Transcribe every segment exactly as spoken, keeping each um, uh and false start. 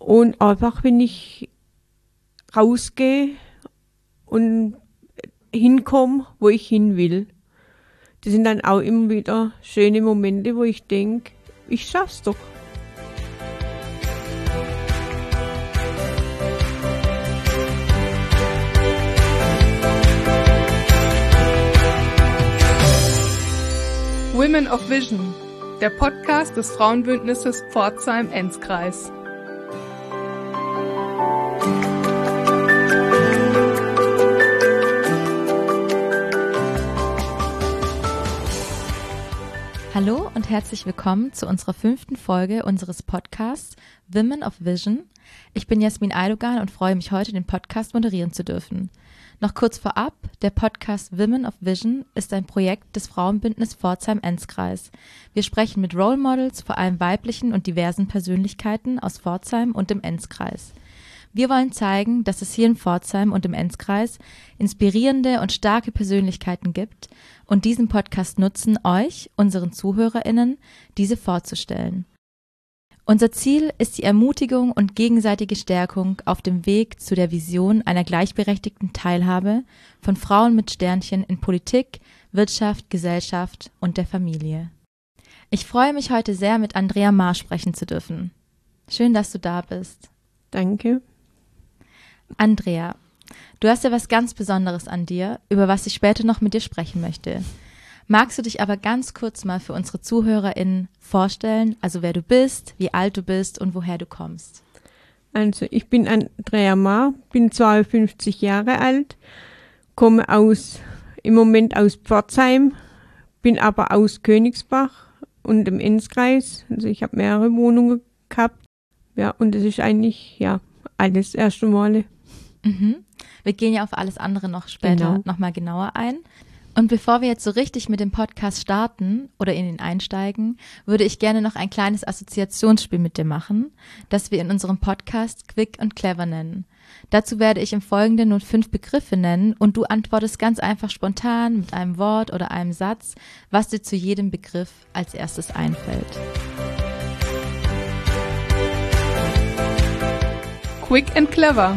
Und einfach, wenn ich rausgehe und hinkomme, wo ich hin will. Das sind dann auch immer wieder schöne Momente, wo ich denke, ich schaff's doch. Women of Vision, der Podcast des Frauenbündnisses Pforzheim-Enzkreis. Hallo und herzlich willkommen zu unserer fünften Folge unseres Podcasts Women of Vision. Ich bin Jasmin Aydogan und freue mich heute, den Podcast moderieren zu dürfen. Noch kurz vorab, der Podcast Women of Vision ist ein Projekt des Frauenbündnisses Pforzheim-Enzkreis. Wir sprechen mit Role Models, vor allem weiblichen und diversen Persönlichkeiten aus Pforzheim und dem Enzkreis. Wir wollen zeigen, dass es hier in Pforzheim und im Enzkreis inspirierende und starke Persönlichkeiten gibt und diesen Podcast nutzen, euch, unseren ZuhörerInnen, diese vorzustellen. Unser Ziel ist die Ermutigung und gegenseitige Stärkung auf dem Weg zu der Vision einer gleichberechtigten Teilhabe von Frauen mit Sternchen in Politik, Wirtschaft, Gesellschaft und der Familie. Ich freue mich heute sehr, mit Andrea Maar sprechen zu dürfen. Schön, dass du da bist. Danke. Andrea, du hast ja was ganz Besonderes an dir, über was ich später noch mit dir sprechen möchte. Magst du dich aber ganz kurz mal für unsere ZuhörerInnen vorstellen, also wer du bist, wie alt du bist und woher du kommst? Also ich bin Andrea Maar, bin zweiundfünfzig Jahre alt, komme aus im Moment aus Pforzheim, bin aber aus Königsbach und im Enzkreis. Also ich habe mehrere Wohnungen gehabt. Ja, und das ist eigentlich ja alles erste Male. Mhm. Wir gehen ja auf alles andere noch später Genau. nochmal genauer ein. Und bevor wir jetzt so richtig mit dem Podcast starten oder in ihn einsteigen, würde ich gerne noch ein kleines Assoziationsspiel mit dir machen, das wir in unserem Podcast Quick und Clever nennen. Dazu werde ich im Folgenden nun fünf Begriffe nennen und du antwortest ganz einfach spontan mit einem Wort oder einem Satz, was dir zu jedem Begriff als erstes einfällt. Quick and Clever.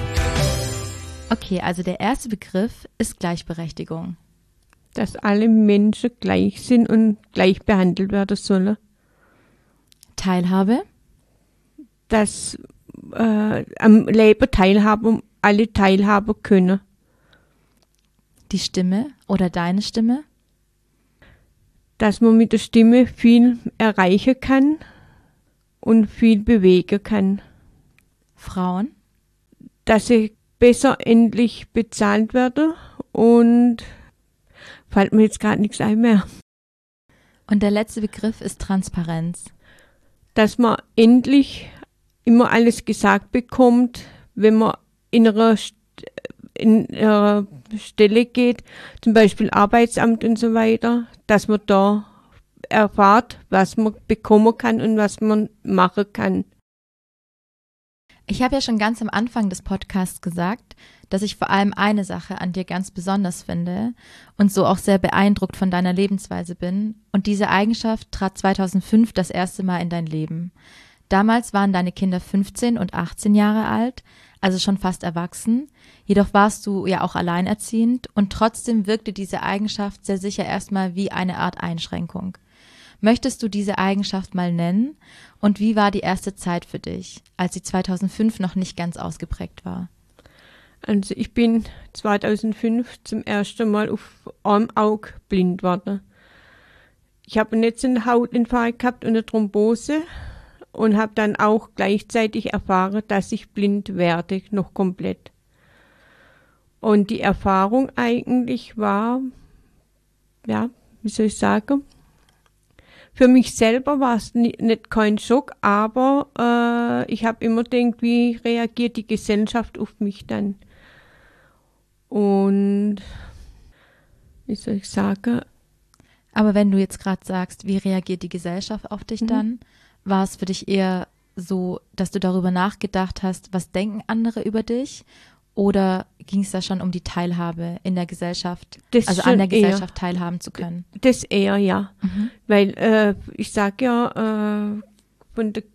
Okay, also der erste Begriff ist Gleichberechtigung. Dass alle Menschen gleich sind und gleich behandelt werden sollen. Teilhabe. Dass äh, am Leben teilhaben, alle teilhaben können. Die Stimme oder deine Stimme. Dass man mit der Stimme viel erreichen kann und viel bewegen kann. Frauen. Dass sie besser endlich bezahlt werden und fällt mir jetzt gerade nichts ein mehr. Und der letzte Begriff ist Transparenz. Dass man endlich immer alles gesagt bekommt, wenn man in einer, St- in einer Stelle geht, zum Beispiel Arbeitsamt und so weiter, dass man da erfahrt, was man bekommen kann und was man machen kann. Ich habe ja schon ganz am Anfang des Podcasts gesagt, dass ich vor allem eine Sache an dir ganz besonders finde und so auch sehr beeindruckt von deiner Lebensweise bin. Und diese Eigenschaft trat zweitausendfünf das erste Mal in dein Leben. Damals waren deine Kinder fünfzehn und achtzehn Jahre alt, also schon fast erwachsen. Jedoch warst du ja auch alleinerziehend und trotzdem wirkte diese Eigenschaft sehr sicher erstmal wie eine Art Einschränkung. Möchtest du diese Eigenschaft mal nennen? Und wie war die erste Zeit für dich, als sie zweitausendfünf noch nicht ganz ausgeprägt war? Also ich bin zweitausendfünf zum ersten Mal auf einem Auge blind geworden. Ich habe einen Netzhautainfarkt gehabt und eine Thrombose und habe dann auch gleichzeitig erfahren, dass ich blind werde, noch komplett. Und die Erfahrung eigentlich war, ja, wie soll ich sagen, für mich selber war es nicht, nicht kein Schock, aber äh, ich habe immer gedacht, wie reagiert die Gesellschaft auf mich dann? Und wie soll ich sagen? Aber wenn du jetzt gerade sagst, wie reagiert die Gesellschaft auf dich Mhm. dann, war es für dich eher so, dass du darüber nachgedacht hast, was denken andere über dich? Oder ging es da schon um die Teilhabe in der Gesellschaft, Das also schon an der eher. Gesellschaft teilhaben zu können? Das eher, ja. Mhm. Weil äh, ich sage ja, äh, von der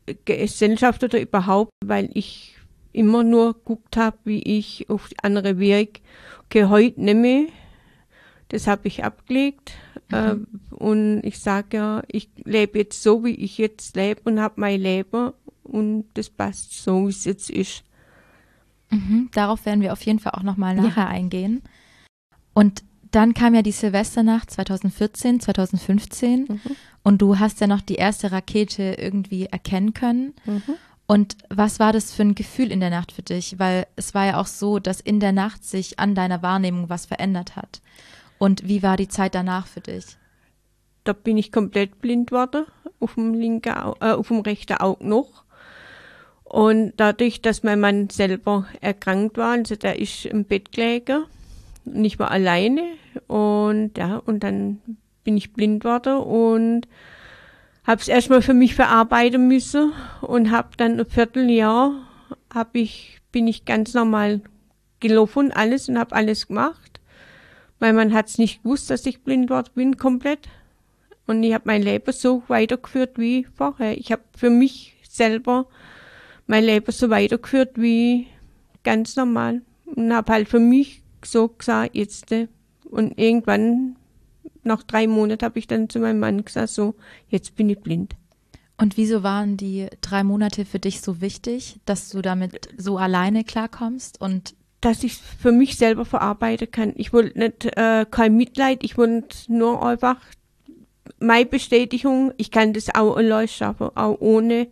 Gesellschaft oder überhaupt, weil ich immer nur geguckt habe, wie ich auf die andere wirke. Okay, heute nicht mehr. Das habe ich abgelegt. Mhm. Äh, und ich sage ja, ich lebe jetzt so, wie ich jetzt lebe und habe mein Leben. Und das passt so, wie es jetzt ist. Mhm, darauf werden wir auf jeden Fall auch nochmal nachher ja. eingehen. Und dann kam ja die Silvesternacht zwanzig vierzehn, zwanzig fünfzehn mhm. und du hast ja noch die erste Rakete irgendwie erkennen können. Mhm. Und was war das für ein Gefühl in der Nacht für dich? Weil es war ja auch so, dass in der Nacht sich an deiner Wahrnehmung was verändert hat. Und wie war die Zeit danach für dich? Da bin ich komplett blind geworden, auf dem linken, äh, auf dem rechten Auge noch. Und dadurch, dass mein Mann selber erkrankt war, also der ist im Bett gelegen, und ich war alleine und ja, und dann bin ich blind geworden und habe es erstmal für mich verarbeiten müssen und habe dann ein Vierteljahr, hab ich, bin ich ganz normal gelaufen und alles und habe alles gemacht. Mein Mann hat es nicht gewusst, dass ich blind geworden bin, komplett. Und ich habe mein Leben so weitergeführt wie vorher. Ich habe für mich selber mein Leben so weitergeführt wie ganz normal. Und habe halt für mich so gesagt, jetzt. Und irgendwann, nach drei Monaten, habe ich dann zu meinem Mann gesagt, so, jetzt bin ich blind. Und wieso waren die drei Monate für dich so wichtig, dass du damit so alleine klarkommst? Und dass ich es für mich selber verarbeiten kann. Ich wollte nicht, äh, kein Mitleid, ich wollte nur einfach meine Bestätigung, ich kann das auch allein schaffen, auch ohne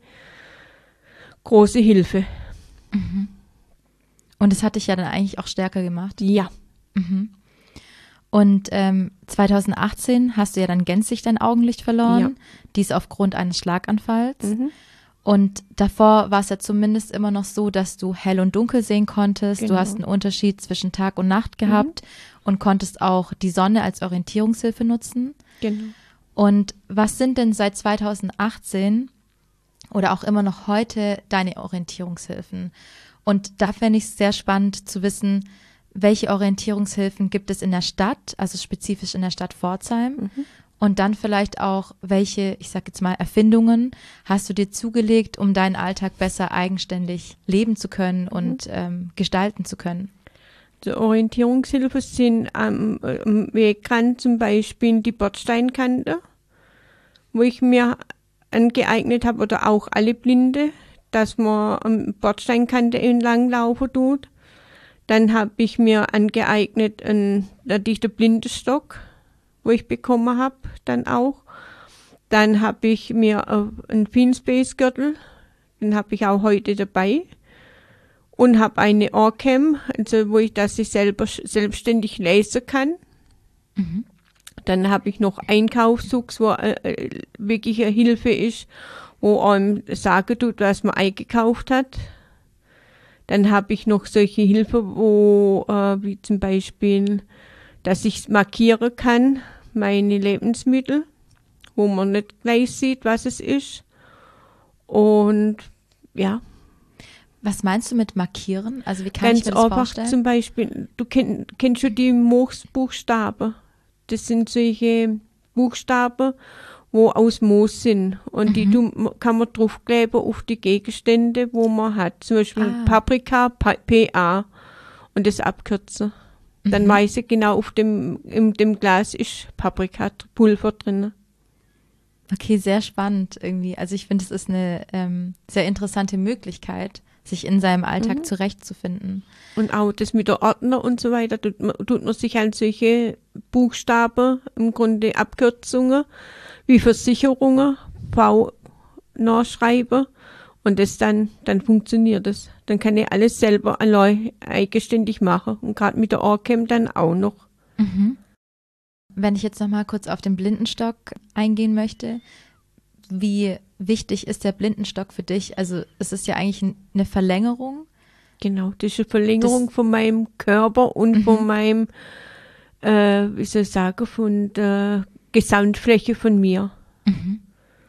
große Hilfe. Mhm. Und das hat dich ja dann eigentlich auch stärker gemacht? Ja. Mhm. Und ähm, zwanzig achtzehn hast du ja dann gänzlich dein Augenlicht verloren, ja. Dies aufgrund eines Schlaganfalls. Mhm. Und davor war es ja zumindest immer noch so, dass du hell und dunkel sehen konntest. Genau. Du hast einen Unterschied zwischen Tag und Nacht gehabt mhm. und konntest auch die Sonne als Orientierungshilfe nutzen. Genau. Und was sind denn seit zwanzig achtzehn oder auch immer noch heute deine Orientierungshilfen? Und da fände ich es sehr spannend zu wissen, welche Orientierungshilfen gibt es in der Stadt, also spezifisch in der Stadt Pforzheim? Mhm. Und dann vielleicht auch, welche, ich sag jetzt mal, Erfindungen hast du dir zugelegt, um deinen Alltag besser eigenständig leben zu können mhm. und ähm, gestalten zu können? Die Orientierungshilfe sind am, am Wegrand zum Beispiel die Bordsteinkante, wo ich mir angeeignet habe, oder auch alle Blinde, dass man am Bordsteinkante entlang laufen tut. Dann habe ich mir angeeignet einen, natürlich den Blindenstock, wo ich bekommen habe, dann auch. Dann habe ich mir einen Finspace-Gürtel, den habe ich auch heute dabei. Und habe eine Ohrcam, also wo ich, dass ich selber selbstständig lesen kann. Mhm. Dann habe ich noch Einkaufszugs, wo äh, wirklich eine Hilfe ist, wo einem sagen tut, was man eingekauft hat. Dann habe ich noch solche Hilfe, wo äh, wie zum Beispiel, dass ich markieren kann, meine Lebensmittel, wo man nicht gleich sieht, was es ist. Und ja. Was meinst du mit markieren? Also wie kann Ganz ich mir das einfach vorstellen? Zum Beispiel, du kenn, kennst schon die Moosbuchstaben. Das sind solche Buchstaben, wo aus Moos sind. Und mhm. die du, kann man draufkleben auf die Gegenstände, wo man hat. Zum Beispiel ah. Paprika, P A. Und das abkürzen. Mhm. Dann weiß ich genau, auf dem, in dem Glas ist Paprikapulver drin. Okay, sehr spannend irgendwie. Also ich finde, es ist eine ähm, sehr interessante Möglichkeit, sich in seinem Alltag mhm. zurechtzufinden. Und auch das mit der Ordner und so weiter, tut man, tut man sich an solche Buchstaben, im Grunde Abkürzungen, wie Versicherungen, V nachschreiben und das dann, dann funktioniert das. Dann kann ich alles selber allein eigenständig machen und gerade mit der Ohrcam dann auch noch. Mhm. Wenn ich jetzt nochmal kurz auf den Blindenstock eingehen möchte, wie wichtig ist der Blindenstock für dich? Also es ist ja eigentlich eine Verlängerung. Genau, das ist eine Verlängerung das, von meinem Körper und mhm. von meinem, äh, wie soll ich sagen, von der Gesamtfläche von mir. Mhm.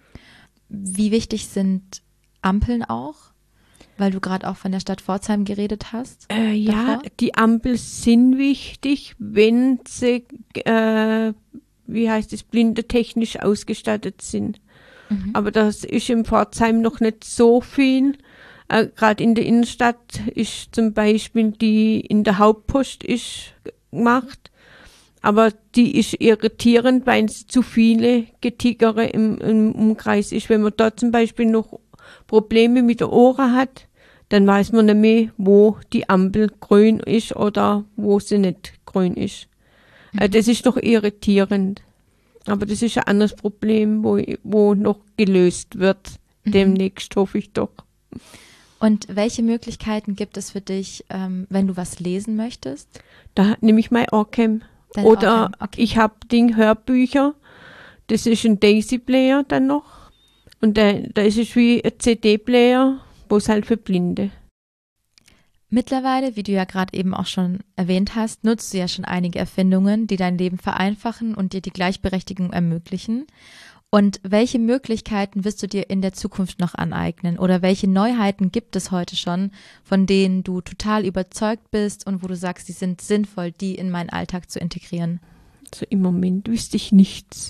Wie wichtig sind Ampeln auch? Weil du gerade auch von der Stadt Pforzheim geredet hast. Äh, ja, die Ampeln sind wichtig, wenn sie, äh, wie heißt es, blindetechnisch ausgestattet sind. Mhm. Aber das ist in Pforzheim noch nicht so viel. Äh, Gerade in der Innenstadt ist zum Beispiel die in der Hauptpost ist gemacht. Aber die ist irritierend, weil es zu viele Getickere im, im Umkreis ist. Wenn man da zum Beispiel noch Probleme mit der Ohren hat, dann weiß man nicht mehr, wo die Ampel grün ist oder wo sie nicht grün ist. Mhm. Also das ist doch irritierend. Aber das ist ein anderes Problem, wo, wo noch gelöst wird. Mhm. Demnächst hoffe ich doch. Und welche Möglichkeiten gibt es für dich, ähm, wenn du was lesen möchtest? Da nehme ich mein Orcam. Dein Oder Orcam, okay. Ich habe Ding Hörbücher. Das ist ein Daisy-Player dann noch. Und da, da ist es wie ein C D-Player, wo es halt für Blinde. Mittlerweile, wie du ja gerade eben auch schon erwähnt hast, nutzt du ja schon einige Erfindungen, die dein Leben vereinfachen und dir die Gleichberechtigung ermöglichen. Und welche Möglichkeiten wirst du dir in der Zukunft noch aneignen? Oder welche Neuheiten gibt es heute schon, von denen du total überzeugt bist und wo du sagst, die sind sinnvoll, die in meinen Alltag zu integrieren? Also im Moment wüsste ich nichts.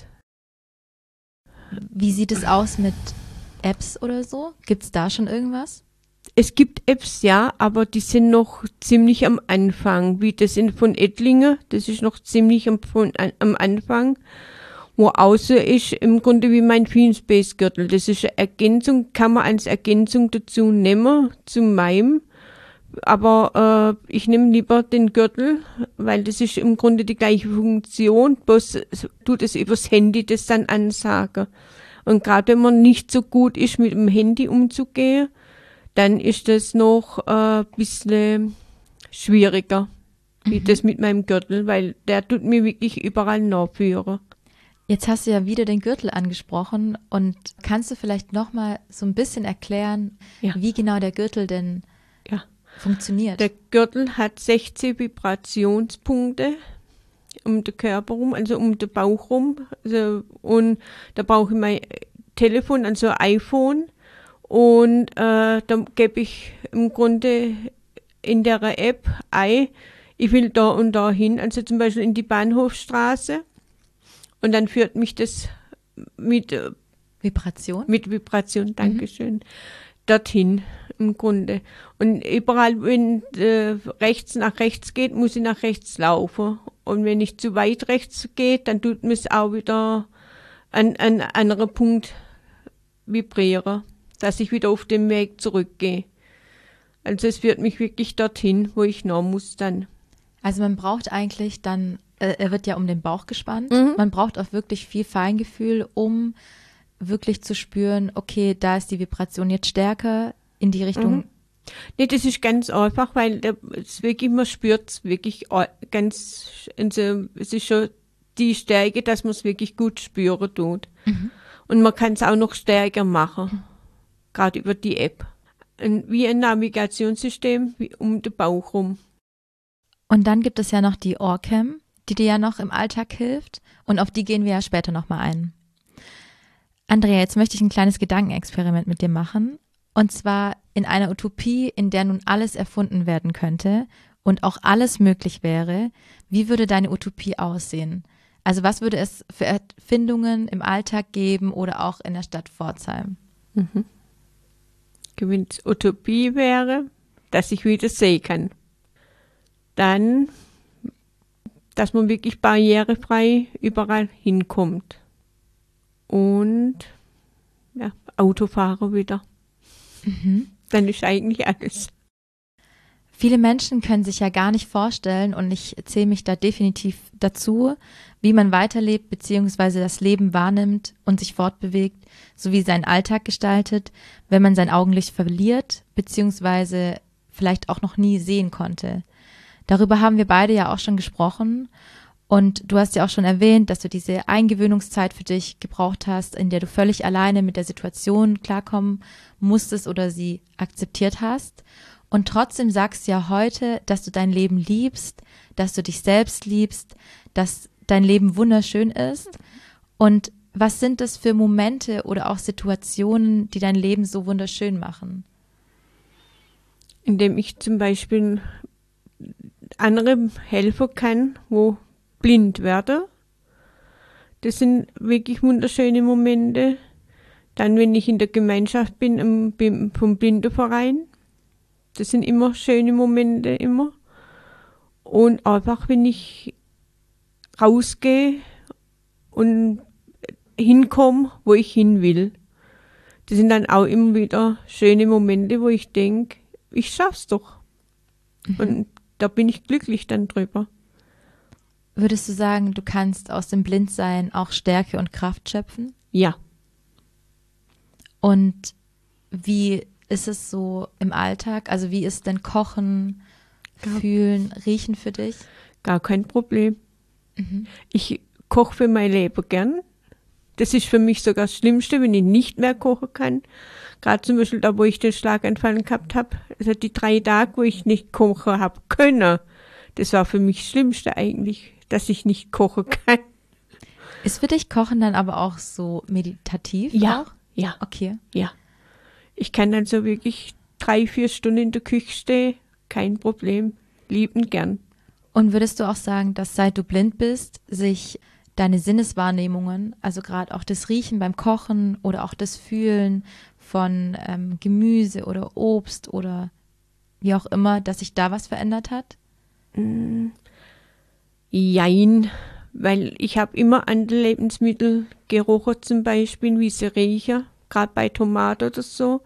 Wie sieht es aus mit Apps oder so? Gibt es da schon irgendwas? Es gibt Apps, ja, aber die sind noch ziemlich am Anfang. Wie das in, von Ettlinger, das ist noch ziemlich am, von, an, am Anfang. Wo außer ist im Grunde wie mein Finspace-Gürtel. Das ist eine Ergänzung, kann man als Ergänzung dazu nehmen, zu meinem. Aber äh, ich nehme lieber den Gürtel, weil das ist im Grunde die gleiche Funktion, bloß tut es übers Handy das dann ansagen. Und gerade wenn man nicht so gut ist, mit dem Handy umzugehen, dann ist das noch ein äh, bisschen schwieriger, mhm. wie das mit meinem Gürtel, weil der tut mir wirklich überall nachführen. Jetzt hast du ja wieder den Gürtel angesprochen und kannst du vielleicht nochmal so ein bisschen erklären, ja. wie genau der Gürtel denn ja. funktioniert? Der Gürtel hat sechzehn Vibrationspunkte um den Körper rum, also um den Bauch rum. Also, und da brauche ich mein Telefon, also ein iPhone. Und äh, dann gebe ich im Grunde in der App ein, ich will da und da hin, also zum Beispiel in die Bahnhofstraße. Und dann führt mich das mit äh, Vibration, mit Vibration, Dankeschön, mhm. dorthin im Grunde. Und überall, wenn äh, rechts nach rechts geht, muss ich nach rechts laufen. Und wenn ich zu weit rechts geht, dann tut mir es auch wieder an einen anderen Punkt vibrieren, dass ich wieder auf den Weg zurückgehe. Also es führt mich wirklich dorthin, wo ich noch muss dann. Also man braucht eigentlich dann, äh, er wird ja um den Bauch gespannt, mhm. man braucht auch wirklich viel Feingefühl, um wirklich zu spüren, okay, da ist die Vibration jetzt stärker in die Richtung. Mhm. Nee, das ist ganz einfach, weil es wirklich, man spürt es wirklich ganz, also es ist schon die Stärke, dass man es wirklich gut spüren tut. Mhm. Und man kann es auch noch stärker machen, mhm. gerade über die App. Ein, wie ein Navigationssystem wie um den Bauch rum. Und dann gibt es ja noch die Orcam, die dir ja noch im Alltag hilft. Und auf die gehen wir ja später nochmal ein. Andrea, jetzt möchte ich ein kleines Gedankenexperiment mit dir machen. Und zwar in einer Utopie, in der nun alles erfunden werden könnte und auch alles möglich wäre. Wie würde deine Utopie aussehen? Also was würde es für Erfindungen im Alltag geben oder auch in der Stadt Pforzheim? Mhm. Wenn es Utopie wäre, dass ich wieder sehen kann. Dann, dass man wirklich barrierefrei überall hinkommt. Und ja, Autofahrer wieder. Mhm. Dann ist eigentlich alles. Viele Menschen können sich ja gar nicht vorstellen, und ich zähle mich da definitiv dazu, wie man weiterlebt bzw. das Leben wahrnimmt und sich fortbewegt, sowie seinen Alltag gestaltet, wenn man sein Augenlicht verliert bzw. vielleicht auch noch nie sehen konnte. Darüber haben wir beide ja auch schon gesprochen, und du hast ja auch schon erwähnt, dass du diese Eingewöhnungszeit für dich gebraucht hast, in der du völlig alleine mit der Situation klarkommen musstest oder sie akzeptiert hast. Und trotzdem sagst du ja heute, dass du dein Leben liebst, dass du dich selbst liebst, dass dein Leben wunderschön ist. Und was sind das für Momente oder auch Situationen, die dein Leben so wunderschön machen? Indem ich zum Beispiel anderen helfen kann, wo blind werden. Das sind wirklich wunderschöne Momente. Dann, wenn ich in der Gemeinschaft bin, im, im, vom Blindenverein. Das sind immer schöne Momente, immer. Und einfach, wenn ich rausgehe und hinkomme, wo ich hin will. Das sind dann auch immer wieder schöne Momente, wo ich denke, ich schaff's doch. Mhm. Und da bin ich glücklich dann drüber. Würdest du sagen, du kannst aus dem Blindsein auch Stärke und Kraft schöpfen? Ja. Und wie ist es so im Alltag? Also wie ist denn Kochen, Gar Fühlen, Riechen für dich? Gar kein Problem. Mhm. Ich koche für mein Leben gern. Das ist für mich sogar das Schlimmste, wenn ich nicht mehr kochen kann. Gerade zum Beispiel da, wo ich den Schlaganfall gehabt habe. Also die drei Tage, wo ich nicht kochen habe können. Das war für mich das Schlimmste eigentlich, dass ich nicht kochen kann. Ist für dich Kochen dann aber auch so meditativ? Ja, auch? ja. Okay. Ja. Ich kann dann so wirklich drei, vier Stunden in der Küche stehen, kein Problem, liebend gern. Und würdest du auch sagen, dass seit du blind bist, sich deine Sinneswahrnehmungen, also gerade auch das Riechen beim Kochen oder auch das Fühlen von ähm, Gemüse oder Obst oder wie auch immer, dass sich da was verändert hat? Mm, jein, weil ich habe immer andere Lebensmittel gerochen, zum Beispiel, wie sie riechen, gerade bei Tomaten oder so.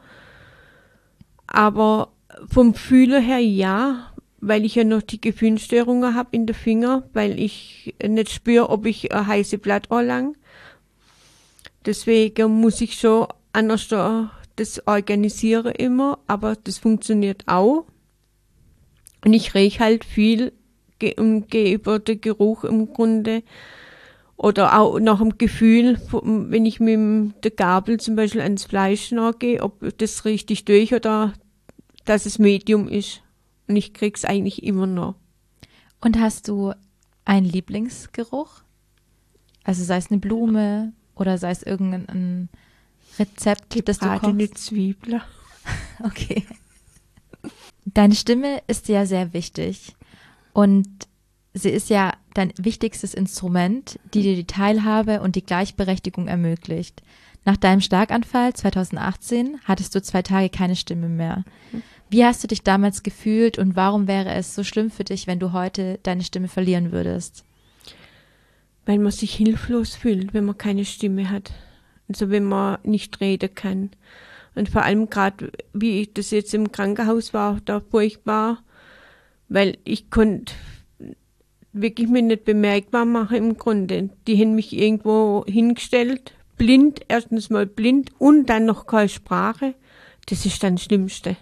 Aber vom Fühlen her ja, weil ich ja noch die Gefühlsstörungen habe in den Finger, weil ich nicht spüre, ob ich ein heißes Blatt anlange. Deswegen muss ich schon anders das organisieren immer, aber das funktioniert auch. Und ich rieche halt viel und gehe über den Geruch im Grunde oder auch nach dem Gefühl, wenn ich mit der Gabel zum Beispiel ans Fleisch nachgehe, ob das richtig durch oder dass es Medium ist. Und ich krieg's eigentlich immer noch. Und hast du einen Lieblingsgeruch? Also sei es eine Blume oder sei es irgendein Rezept, das du kochst? Gebratene Zwiebeln. Okay. Deine Stimme ist ja sehr wichtig und sie ist ja dein wichtigstes Instrument, die dir die Teilhabe und die Gleichberechtigung ermöglicht. Nach deinem Schlaganfall zweitausendachtzehn hattest du zwei Tage keine Stimme mehr. Wie hast du dich damals gefühlt und warum wäre es so schlimm für dich, wenn du heute deine Stimme verlieren würdest? Weil man sich hilflos fühlt, wenn man keine Stimme hat. Also wenn man nicht reden kann. Und vor allem gerade, wie ich das jetzt im Krankenhaus war, da furchtbar, weil ich konnte wirklich mir nicht bemerkbar machen im Grunde. Die haben mich irgendwo hingestellt, blind, erstens mal blind und dann noch keine Sprache. Das ist dann das Schlimmste.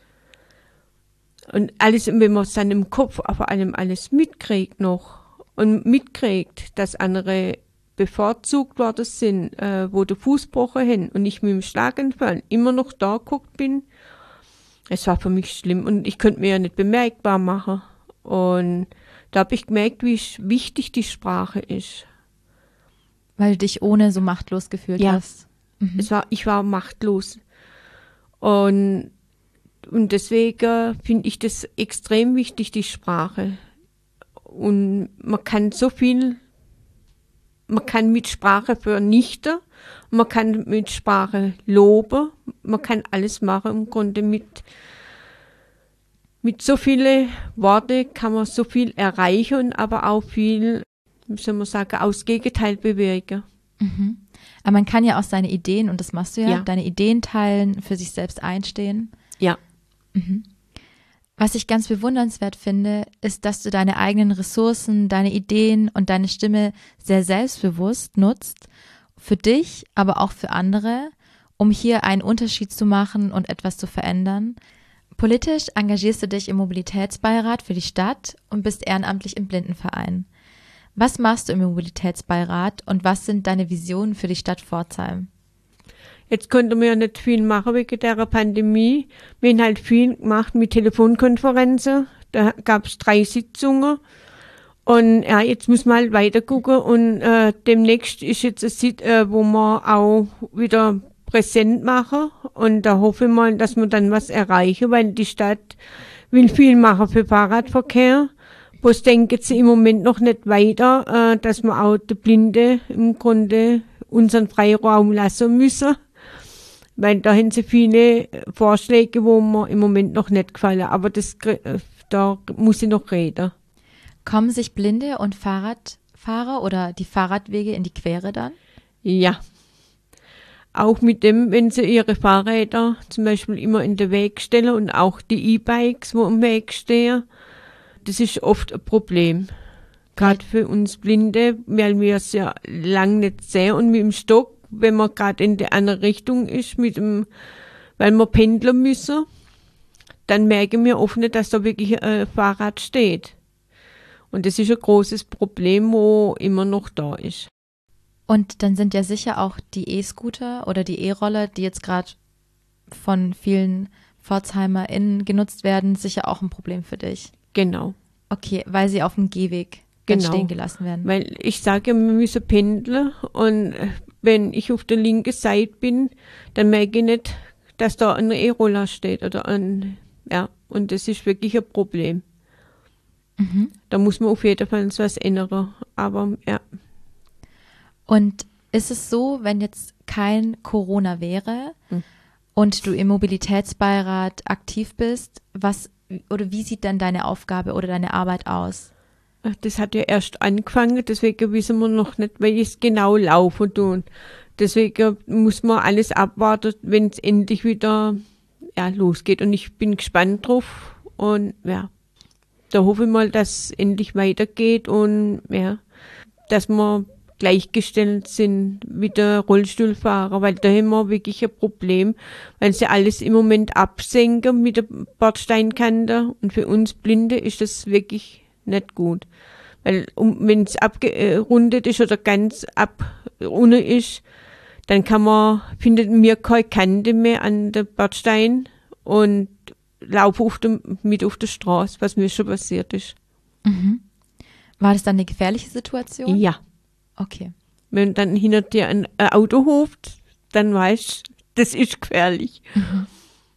Und alles, wenn man es dann im Kopf vor allem alles mitkriegt noch und mitkriegt, dass andere bevorzugt worden sind, äh, wo der Fuß gebrochen haben und ich mit dem Schlaganfall immer noch da geguckt bin, es war für mich schlimm und ich konnte mir ja nicht bemerkbar machen. Und da habe ich gemerkt, wie wichtig die Sprache ist. Weil du dich ohne so machtlos gefühlt ja. hast. Mhm. Es war, ich war machtlos. Und Und deswegen finde ich das extrem wichtig, die Sprache. Und man kann so viel, man kann mit Sprache vernichten, man kann mit Sprache loben, man kann alles machen im Grunde mit, mit so vielen Worten kann man so viel erreichen, aber auch viel, wie soll man sagen, aus Gegenteil bewirken. Mhm. Aber man kann ja auch seine Ideen, und das machst du ja, ja. deine Ideen teilen, für sich selbst einstehen. Ja. Mhm. Was ich ganz bewundernswert finde, ist, dass du deine eigenen Ressourcen, deine Ideen und deine Stimme sehr selbstbewusst nutzt, für dich, aber auch für andere, um hier einen Unterschied zu machen und etwas zu verändern. Politisch engagierst du dich im Mobilitätsbeirat für die Stadt und bist ehrenamtlich im Blindenverein. Was machst du im Mobilitätsbeirat und was sind deine Visionen für die Stadt Pforzheim? Jetzt konnten wir ja nicht viel machen wegen der Pandemie. Wir haben halt viel gemacht mit Telefonkonferenzen. Da gab es drei Sitzungen. Und ja, jetzt muss man halt weiter gucken. Und äh, demnächst ist jetzt ein Sit, äh, wo wir auch wieder präsent machen. Und da hoffe ich mal, dass wir dann was erreichen, weil die Stadt will viel machen für Fahrradverkehr. Bloß denken sie im Moment noch nicht weiter, äh, dass wir auch die Blinde im Grunde unseren Freiraum lassen müssen. Weil da haben sie viele Vorschläge, wo mir im Moment noch nicht gefallen. Aber das, da muss ich noch reden. Kommen sich Blinde und Fahrradfahrer oder die Fahrradwege in die Quere dann? Ja. Auch mit dem, wenn sie ihre Fahrräder zum Beispiel immer in den Weg stellen und auch die E-Bikes, wo im Weg stehen, das ist oft ein Problem. Gerade für uns Blinde, weil wir es ja lang nicht sehen und mit dem Stock, wenn man gerade in die andere Richtung ist, mit dem, weil wir pendeln müssen, dann merken wir oft nicht, dass da wirklich ein Fahrrad steht. Und das ist ein großes Problem, wo immer noch da ist. Und dann sind ja sicher auch die E-Scooter oder die E-Roller, die jetzt gerade von vielen PforzheimerInnen genutzt werden, sicher auch ein Problem für dich. Genau. Okay, weil sie auf dem Gehweg Genau. stehen gelassen werden. Weil ich sage, wir müssen pendeln und wenn ich auf der linken Seite bin, dann merke ich nicht, dass da ein E-Roller steht oder ein, ja, und das ist wirklich ein Problem. Mhm. Da muss man auf jeden Fall was ändern, aber ja. Und ist es so, wenn jetzt kein Corona wäre hm. und du im Mobilitätsbeirat aktiv bist, was oder wie sieht dann deine Aufgabe oder deine Arbeit aus? Das hat ja erst angefangen, deswegen wissen wir noch nicht, wie es genau laufen tun. Deswegen muss man alles abwarten, wenn es endlich wieder ja, losgeht. Und ich bin gespannt drauf. Und ja, da hoffe ich mal, dass es endlich weitergeht und ja, dass wir gleichgestellt sind mit der Rollstuhlfahrer, weil da haben wir wirklich ein Problem, weil sie alles im Moment absenken mit der Bordsteinkante und für uns Blinde ist das wirklich nicht gut. Weil um, wenn es abgerundet ist oder ganz ab unten ist, dann kann man, findet mir keine Kante mehr an der Bordstein und laufe auf dem, mit auf der Straße, was mir schon passiert ist. Mhm. War das dann eine gefährliche Situation? Ja. Okay. Wenn dann hinter dir ein Auto hupt, dann weißt du, das ist gefährlich. Mhm.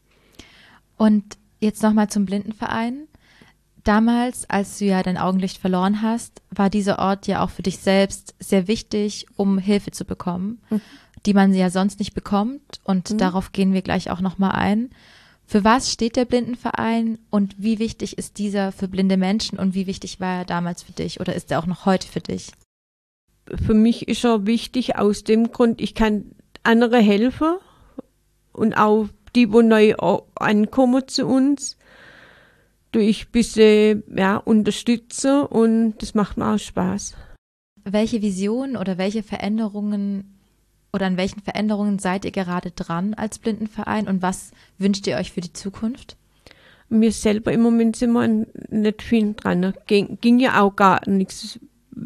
Und jetzt nochmal zum Blindenverein. Damals, als du ja dein Augenlicht verloren hast, war dieser Ort ja auch für dich selbst sehr wichtig, um Hilfe zu bekommen, mhm. die man ja sonst nicht bekommt. Und mhm. darauf gehen wir gleich auch nochmal ein. Für was steht der Blindenverein und wie wichtig ist dieser für blinde Menschen und wie wichtig war er damals für dich oder ist er auch noch heute für dich? Für mich ist er wichtig aus dem Grund, ich kann andere helfen und auch die, die neu ankommen zu uns, durch ein bisschen ja, unterstützen und das macht mir auch Spaß. Welche Vision oder welche Veränderungen oder an welchen Veränderungen seid ihr gerade dran als Blindenverein und was wünscht ihr euch für die Zukunft? Wir selber im Moment sind wir nicht viel dran. Ging, ging ja auch gar nichts.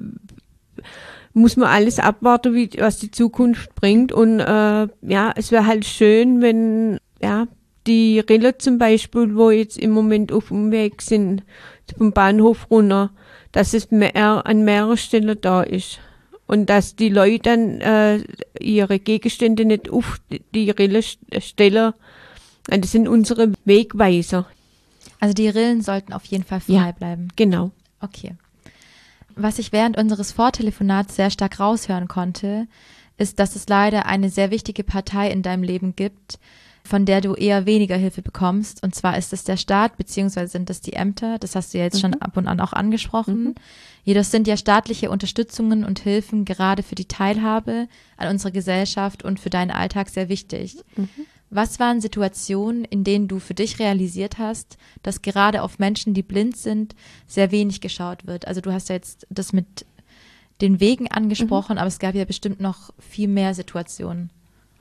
Muss man alles abwarten, wie, was die Zukunft bringt. Und äh, ja, es wäre halt schön, wenn ja die Rille zum Beispiel, wo jetzt im Moment auf dem Weg sind, vom Bahnhof runter, dass es mehr, an mehreren Stellen da ist. Und dass die Leute dann äh, ihre Gegenstände nicht auf die Rille stellen. Das sind unsere Wegweiser. Also die Rillen sollten auf jeden Fall frei ja, bleiben. Genau. Okay. Was ich während unseres Vortelefonats sehr stark raushören konnte, ist, dass es leider eine sehr wichtige Partei in deinem Leben gibt, von der du eher weniger Hilfe bekommst. Und zwar ist es der Staat, beziehungsweise sind es die Ämter. Das hast du ja jetzt mhm. schon ab und an auch angesprochen. Mhm. Jedoch sind ja staatliche Unterstützungen und Hilfen gerade für die Teilhabe an unserer Gesellschaft und für deinen Alltag sehr wichtig. Mhm. Was waren Situationen, in denen du für dich realisiert hast, dass gerade auf Menschen, die blind sind, sehr wenig geschaut wird? Also du hast ja jetzt das mit den Wegen angesprochen, mhm. aber es gab ja bestimmt noch viel mehr Situationen.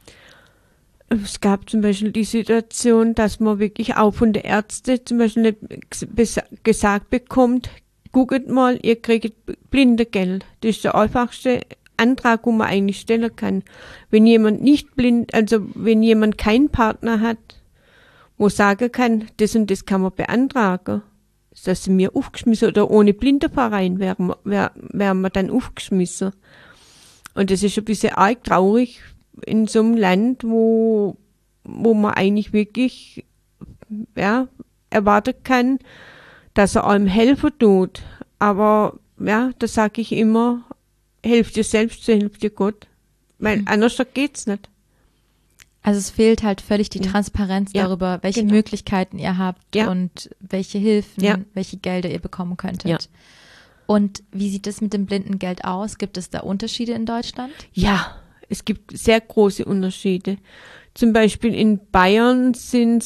Es gab zum Beispiel die Situation, dass man wirklich auch von der Ärzte zum Beispiel nicht gesagt bekommt, guckt mal, ihr kriegt Blindengeld. Das ist der einfachste Antrag, wo man eigentlich stellen kann. Wenn jemand nicht blind, also wenn jemand keinen Partner hat, wo sagen kann, das und das kann man beantragen, dass sie mir aufgeschmissen oder ohne Blindenverein wären wär, wär wir dann aufgeschmissen. Und das ist ein bisschen arg traurig in so einem Land, wo, wo man eigentlich wirklich ja, erwarten kann, dass er einem helfen tut. Aber ja, da sage ich immer, helft dir selbst, so hilft dir Gott. Weil hm. anders geht's nicht. Also es fehlt halt völlig die Ja. Transparenz Ja, darüber, welche genau. Möglichkeiten ihr habt Ja. und welche Hilfen, Ja. welche Gelder ihr bekommen könntet. Ja. Und wie sieht es mit dem Blindengeld aus? Gibt es da Unterschiede in Deutschland? Ja, es gibt sehr große Unterschiede. Zum Beispiel in Bayern sind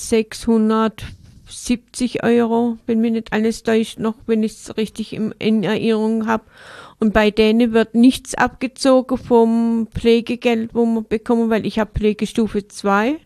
sechshundertsiebzig Euro, wenn mir nicht alles täuscht, noch, wenn ich es richtig im, in Erinnerung habe. Und bei denen wird nichts abgezogen vom Pflegegeld, wo man bekommen, weil ich habe Pflegestufe zwei.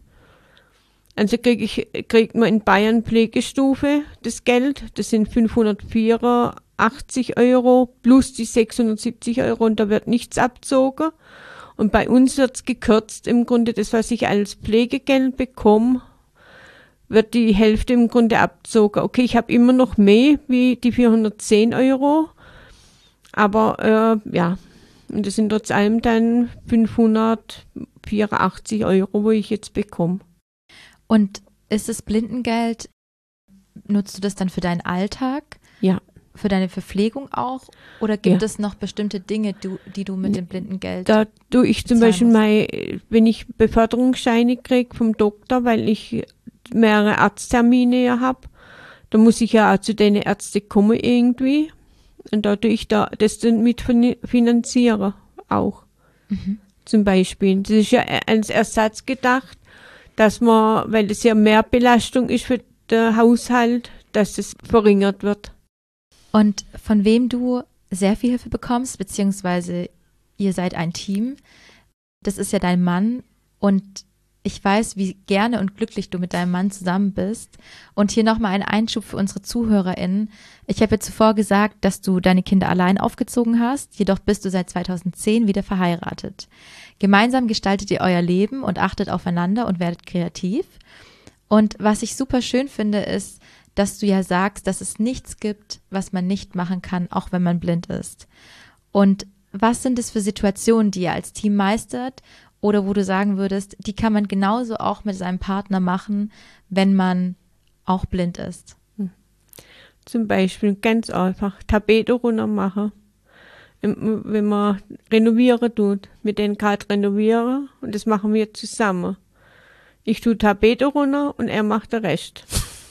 Also krieg ich, kriegt man in Bayern Pflegestufe das Geld. Das sind fünfhundertvierundachtzig Euro plus die sechshundertsiebzig Euro und da wird nichts abzogen. Und bei uns wird's gekürzt. Im Grunde das, was ich als Pflegegeld bekomme, wird die Hälfte im Grunde abzogen. Okay, ich habe immer noch mehr wie die vierhundertzehn Euro. Aber äh, ja, und das sind trotz allem dann fünfhundertvierundachtzig Euro, wo ich jetzt bekomme. Und ist das Blindengeld, nutzt du das dann für deinen Alltag? Ja. Für deine Verpflegung auch? Oder gibt Ja. es noch bestimmte Dinge, du, die du mit dem Blindengeld? Da tue ich zum bezahlen Beispiel musst. mein, wenn ich Beförderungsscheine kriege vom Doktor, weil ich mehrere Arzttermine ja habe, da muss ich ja auch zu den Ärzten kommen irgendwie. Und da tue ich da das dann mit finanzieren auch. Mhm. Zum Beispiel. Das ist ja als Ersatz gedacht, dass man, weil das ja mehr Belastung ist für den Haushalt, dass es verringert wird. Und von wem du sehr viel Hilfe bekommst, beziehungsweise ihr seid ein Team, das ist ja dein Mann und ich weiß, wie gerne und glücklich du mit deinem Mann zusammen bist. Und hier nochmal ein Einschub für unsere ZuhörerInnen. Ich habe ja zuvor gesagt, dass du deine Kinder allein aufgezogen hast, jedoch bist du seit zweitausendzehn wieder verheiratet. Gemeinsam gestaltet ihr euer Leben und achtet aufeinander und werdet kreativ. Und was ich super schön finde, ist, dass du ja sagst, dass es nichts gibt, was man nicht machen kann, auch wenn man blind ist. Und was sind es für Situationen, die ihr als Team meistert oder wo du sagen würdest, die kann man genauso auch mit seinem Partner machen, wenn man auch blind ist? Zum Beispiel ganz einfach Tapete runter machen. Wenn man renovieren tut, mit denen gerade renovieren und das machen wir zusammen. Ich tue Tapete runter und er macht den Rest.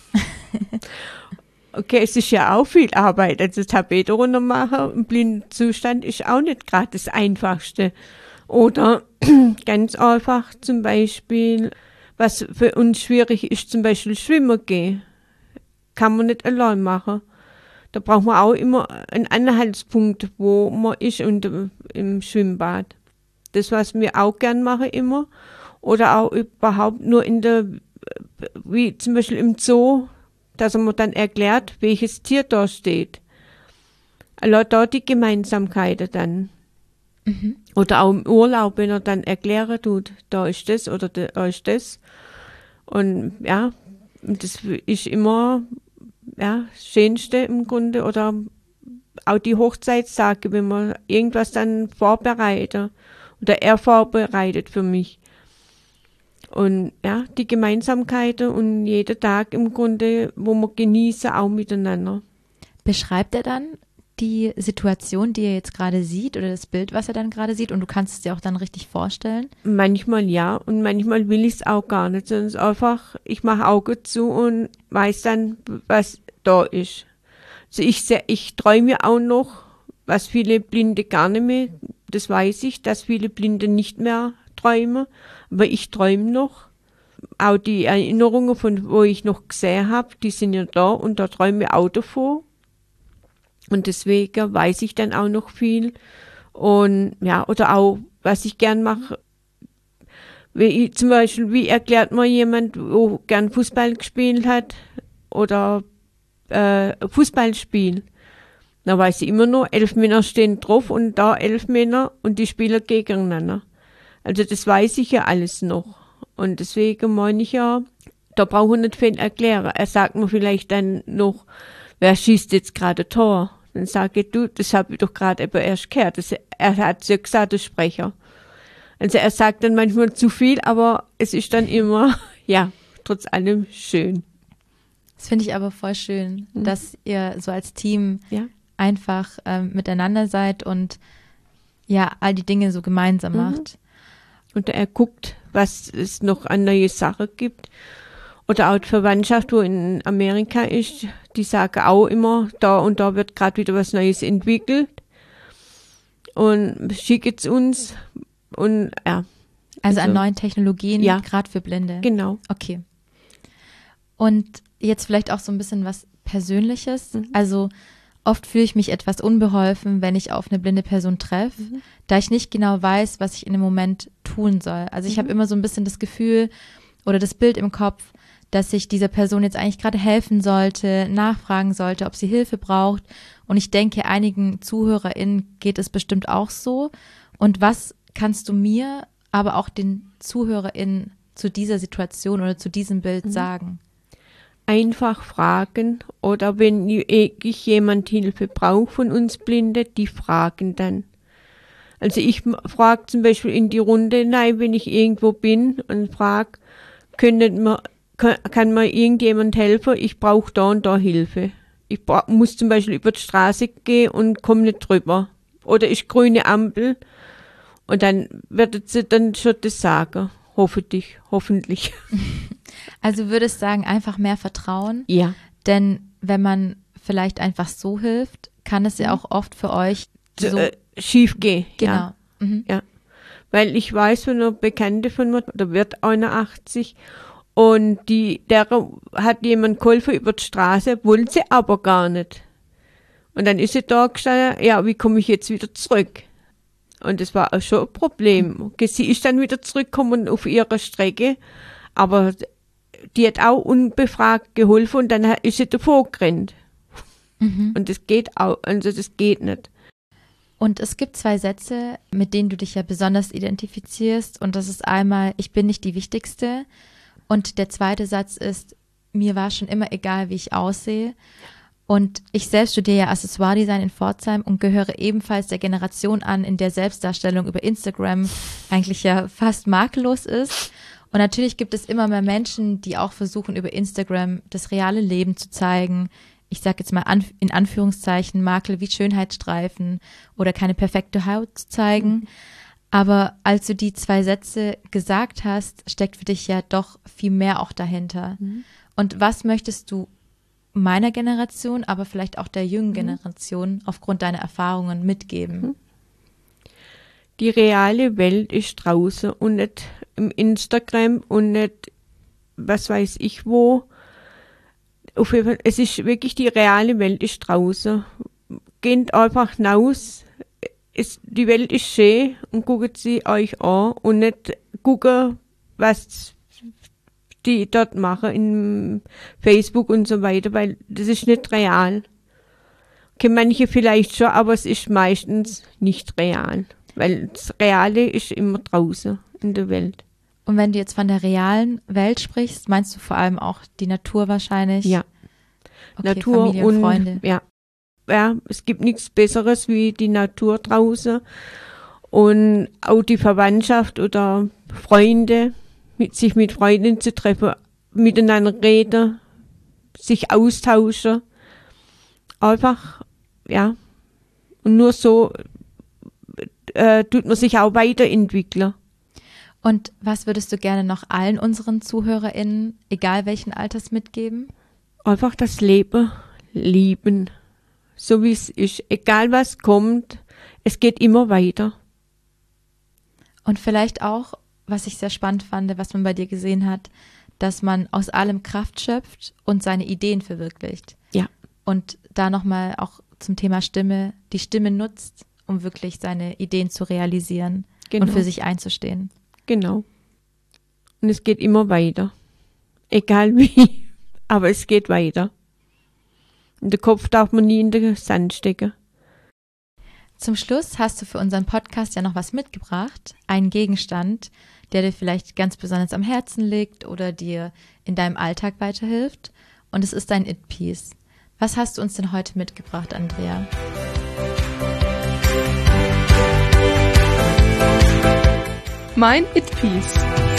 Okay, es ist ja auch viel Arbeit. Also Tapete runter machen im blinden Zustand ist auch nicht gerade das Einfachste. Oder ganz einfach zum Beispiel, was für uns schwierig ist, zum Beispiel schwimmen gehen. Kann man nicht allein machen. Da braucht man auch immer einen Anhaltspunkt, wo man ist und im Schwimmbad. Das, was wir auch gern machen immer. Oder auch überhaupt nur in der, wie zum Beispiel im Zoo, dass man dann erklärt, welches Tier da steht. Also da die Gemeinsamkeiten dann. Mhm. Oder auch im Urlaub, wenn er dann erklären tut, da ist das oder da ist das. Und ja, das ist immer ja, das Schönste im Grunde. Oder auch die Hochzeitstage, wenn man irgendwas dann vorbereitet. Oder er vorbereitet für mich. Und ja, die Gemeinsamkeiten und jeder Tag im Grunde, wo wir genießen, auch miteinander. Beschreibt er dann die Situation, die er jetzt gerade sieht oder das Bild, was er dann gerade sieht und du kannst es dir auch dann richtig vorstellen? Manchmal ja und manchmal will ich es auch gar nicht, sondern es ist einfach, ich mache Augen zu und weiß dann, was da ist. Also ich, ich träume ja auch noch, was viele Blinde gar nicht mehr, das weiß ich, dass viele Blinde nicht mehr träumen, aber ich träume noch. Auch die Erinnerungen, von wo ich noch gesehen habe, die sind ja da und da träume ich auch davor. Und deswegen weiß ich dann auch noch viel. Und ja, oder auch, was ich gern mache, wie ich, zum Beispiel, wie erklärt man jemand, wo gern Fußball gespielt hat oder äh, Fußballspiel. Da weiß ich immer nur, elf Männer stehen drauf und da elf Männer und die spielen gegeneinander. Also das weiß ich ja alles noch. Und deswegen meine ich ja, da brauche ich nicht viel erklären. Er sagt mir vielleicht dann noch, wer schießt jetzt gerade Tor? Dann sage ich, du, das habe ich doch gerade eben erst gehört. Das, er hat es ja gesagt, der Sprecher. Also er sagt dann manchmal zu viel, aber es ist dann immer, ja, trotz allem schön. Das finde ich aber voll schön, Mhm. dass ihr so als Team Ja. einfach ähm, miteinander seid und ja, all die Dinge so gemeinsam Mhm. macht. Und er guckt, was es noch an neue Sachen gibt. Oder auch die Verwandtschaft, wo in Amerika ist, die sagen auch immer, da und da wird gerade wieder was Neues entwickelt. Und schicken es uns. Und ja. Also, also an neuen Technologien, ja, gerade für Blinde. Genau. Okay. Und jetzt vielleicht auch so ein bisschen was Persönliches. Mhm. Also oft fühle ich mich etwas unbeholfen, wenn ich auf eine blinde Person treffe, mhm. da ich nicht genau weiß, was ich in dem Moment tun soll. Also ich mhm. habe immer so ein bisschen das Gefühl oder das Bild im Kopf, dass ich dieser Person jetzt eigentlich gerade helfen sollte, nachfragen sollte, ob sie Hilfe braucht. Und ich denke, einigen ZuhörerInnen geht es bestimmt auch so. Und was kannst du mir, aber auch den ZuhörerInnen zu dieser Situation oder zu diesem Bild mhm. sagen? Einfach fragen oder wenn wirklich jemand Hilfe braucht von uns Blinde, die fragen dann. Also ich frage zum Beispiel in die Runde hinein, wenn ich irgendwo bin und frage, können wir, kann, kann mir irgendjemand helfen? Ich brauche da und da Hilfe. Ich bra- muss zum Beispiel über die Straße gehen und komme nicht drüber. Oder ist grüne Ampel und dann wird sie dann schon das sagen. Hoffentlich, hoffentlich. Also würdest du sagen, einfach mehr Vertrauen? Ja. Denn wenn man vielleicht einfach so hilft, kann es ja auch oft für euch so äh, schief gehen. Genau. Ja. Mhm. ja. Weil ich weiß von einer Bekannte von mir, da wird einundachtzig und die, der hat jemand geholfen über die Straße, wollte sie aber gar nicht. Und dann ist sie da gestanden, ja, wie komme ich jetzt wieder zurück? Und das war auch schon ein Problem. Sie ist dann wieder zurückgekommen auf ihre Strecke, aber die hat auch unbefragt geholfen und dann ist sie davor gerannt. Mhm. Und das geht auch, also das geht nicht. Und es gibt zwei Sätze, mit denen du dich ja besonders identifizierst. Und das ist einmal, ich bin nicht die Wichtigste. Und der zweite Satz ist, mir war schon immer egal, wie ich aussehe. Und ich selbst studiere ja Accessoire-Design in Pforzheim und gehöre ebenfalls der Generation an, in der Selbstdarstellung über Instagram eigentlich ja fast makellos ist. Und natürlich gibt es immer mehr Menschen, die auch versuchen, über Instagram das reale Leben zu zeigen. Ich sage jetzt mal an, in Anführungszeichen Makel wie Schönheitsstreifen oder keine perfekte Haut zu zeigen. Mhm. Aber als du die zwei Sätze gesagt hast, steckt für dich ja doch viel mehr auch dahinter. Mhm. Und was möchtest du meiner Generation, aber vielleicht auch der jungen Generation aufgrund deiner Erfahrungen mitgeben? Die reale Welt ist draußen und nicht im Instagram und nicht was weiß ich wo. Auf jeden Fall, es ist wirklich die reale Welt ist draußen. Geht einfach raus. Es, die Welt ist schön und guckt sie euch an und nicht gucken, was die dort machen in Facebook und so weiter, weil das ist nicht real. Okay, manche vielleicht schon, aber es ist meistens nicht real, weil das Reale ist immer draußen in der Welt. Und wenn du jetzt von der realen Welt sprichst, meinst du vor allem auch die Natur wahrscheinlich? Ja. Okay, Natur Familie und, und Freunde. Ja. ja, es gibt nichts Besseres wie die Natur draußen und auch die Verwandtschaft oder Freunde, mit sich mit Freunden zu treffen, miteinander reden, sich austauschen. Einfach, ja. Und nur so äh, tut man sich auch weiterentwickeln. Und was würdest du gerne noch allen unseren ZuhörerInnen, egal welchen Alters, mitgeben? Einfach das Leben lieben. So wie es ist. Egal was kommt, es geht immer weiter. Und vielleicht auch, was ich sehr spannend fand, was man bei dir gesehen hat, dass man aus allem Kraft schöpft und seine Ideen verwirklicht. Ja. Und da nochmal auch zum Thema Stimme, die Stimme nutzt, um wirklich seine Ideen zu realisieren genau. und für sich einzustehen. Genau. Und es geht immer weiter. Egal wie, aber es geht weiter. Und den Kopf darf man nie in den Sand stecken. Zum Schluss hast du für unseren Podcast ja noch was mitgebracht, einen Gegenstand, der dir vielleicht ganz besonders am Herzen liegt oder dir in deinem Alltag weiterhilft. Und es ist dein It-Piece. Was hast du uns denn heute mitgebracht, Andrea? Mein It-Piece.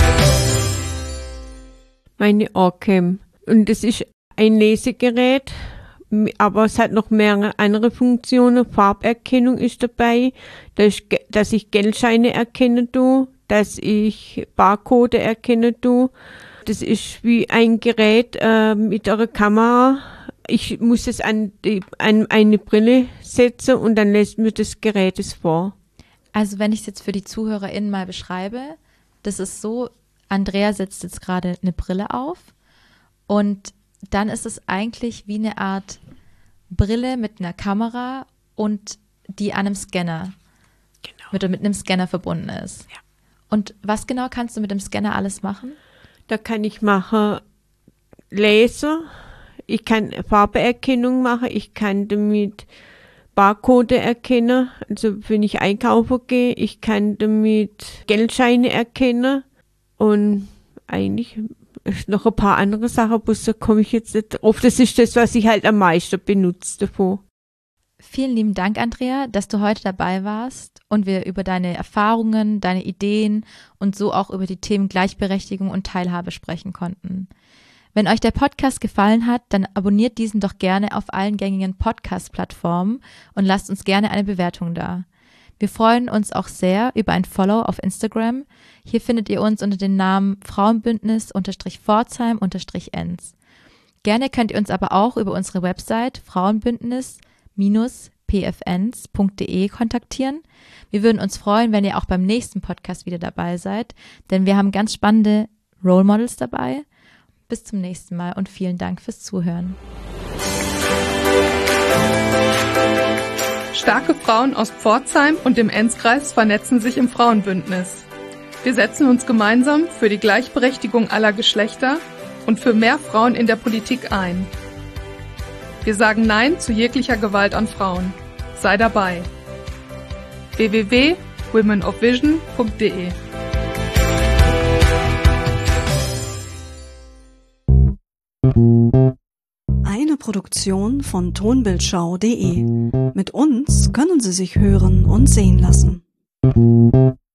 Meine Orcam. Und es ist ein Lesegerät, aber es hat noch mehrere andere Funktionen. Farberkennung ist dabei, dass ich, dass ich Geldscheine erkennen tue, dass ich Barcode erkennen tue. Das ist wie ein Gerät äh, mit einer Kamera. Ich muss es an, die, an eine Brille setzen und dann lässt mir das Gerät es vor. Also wenn ich es jetzt für die ZuhörerInnen mal beschreibe, das ist so, Andrea setzt jetzt gerade eine Brille auf und dann ist es eigentlich wie eine Art Brille mit einer Kamera und die an einem Scanner, genau. mit, mit einem Scanner verbunden ist. Ja. Und was genau kannst du mit dem Scanner alles machen? Da kann ich machen Laser, ich kann Farbeerkennung machen, ich kann damit Barcode erkennen, also wenn ich einkaufen gehe, ich kann damit Geldscheine erkennen und eigentlich noch ein paar andere Sachen, bloß da komme ich jetzt nicht drauf. Das ist das, was ich halt am meisten benutze davon. Vielen lieben Dank, Andrea, dass du heute dabei warst und wir über deine Erfahrungen, deine Ideen und so auch über die Themen Gleichberechtigung und Teilhabe sprechen konnten. Wenn euch der Podcast gefallen hat, dann abonniert diesen doch gerne auf allen gängigen Podcast-Plattformen und lasst uns gerne eine Bewertung da. Wir freuen uns auch sehr über ein Follow auf Instagram. Hier findet ihr uns unter dem Namen Frauenbündnis-Pforzheim-Enns. Gerne könnt ihr uns aber auch über unsere Website frauenbündnis p f ens punkt d e kontaktieren. Wir würden uns freuen, wenn ihr auch beim nächsten Podcast wieder dabei seid, denn wir haben ganz spannende Role Models dabei. Bis zum nächsten Mal und vielen Dank fürs Zuhören. Starke Frauen aus Pforzheim und dem Enzkreis vernetzen sich im Frauenbündnis. Wir setzen uns gemeinsam für die Gleichberechtigung aller Geschlechter und für mehr Frauen in der Politik ein. Wir sagen Nein zu jeglicher Gewalt an Frauen. Sei dabei. w w w punkt women of vision punkt d e Eine Produktion von tonbildschau punkt de. Mit uns können Sie sich hören und sehen lassen.